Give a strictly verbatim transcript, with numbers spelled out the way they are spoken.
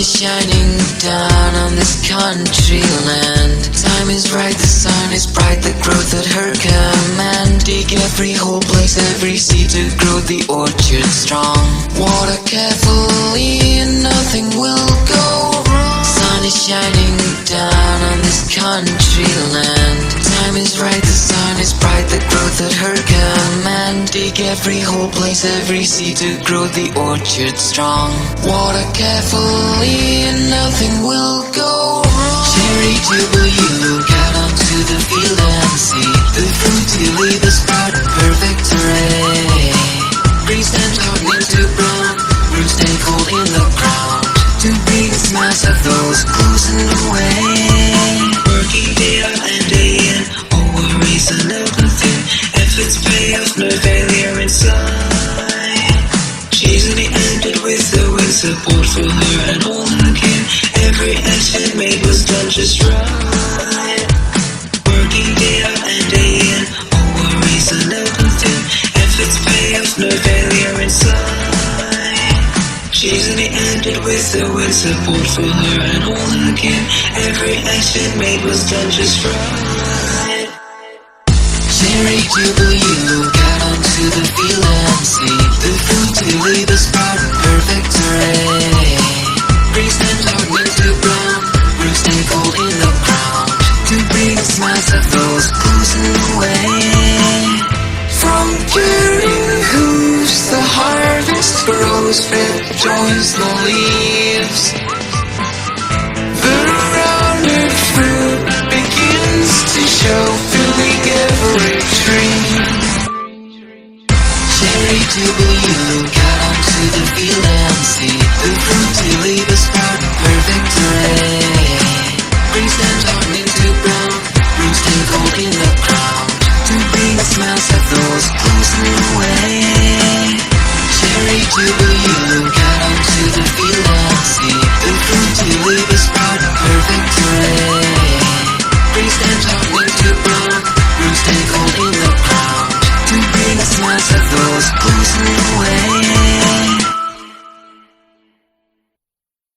is shining down on this country land. Time is right, the sun is bright, the growth at her command. Dig every hole, place every seed to grow the orchard strong. Water carefully and nothing will go wrong. Sun is shining down on this country land. Time is right, the sun is bright, the growth at her command. Dig every hole, place every seed to grow the orchard strong. Water carefully and nothing will go wrong. Cherry Jubilee, look out onto the field and see the fruit you leave the sprout in perfect array. Green stand hardening to brown, roots stay cold in the ground. To bring the smash of those closing away. Working day out and day in, all worries and nothing. Efforts pay off, no failure inside. She's only ended with the wind support for her and all her kin. Every action made was done just right. Working day out and day in, all worries and nothing. Efforts pay off, no failure inside. She's only ended with the wind support for her and all her kin. Every action made was done just right. Cherry Jubilee, look out onto the field and see the fruit to leave the sprout in perfect array. Green stand hardening to brown, roots stay cold in the ground. To bring the smiles of those closing away. From curing hooves, the harvest grows, rejoice the leaves. The rounded fruit begins to show, filling every tree. Cherry Jubilee, look out onto the field and see the fruit to leave a sprout in perfect array. Green stand hardening to brown, roots stay cold in the ground. To bring the smiles of those closing away. Cherry Jubilee, look out onto the field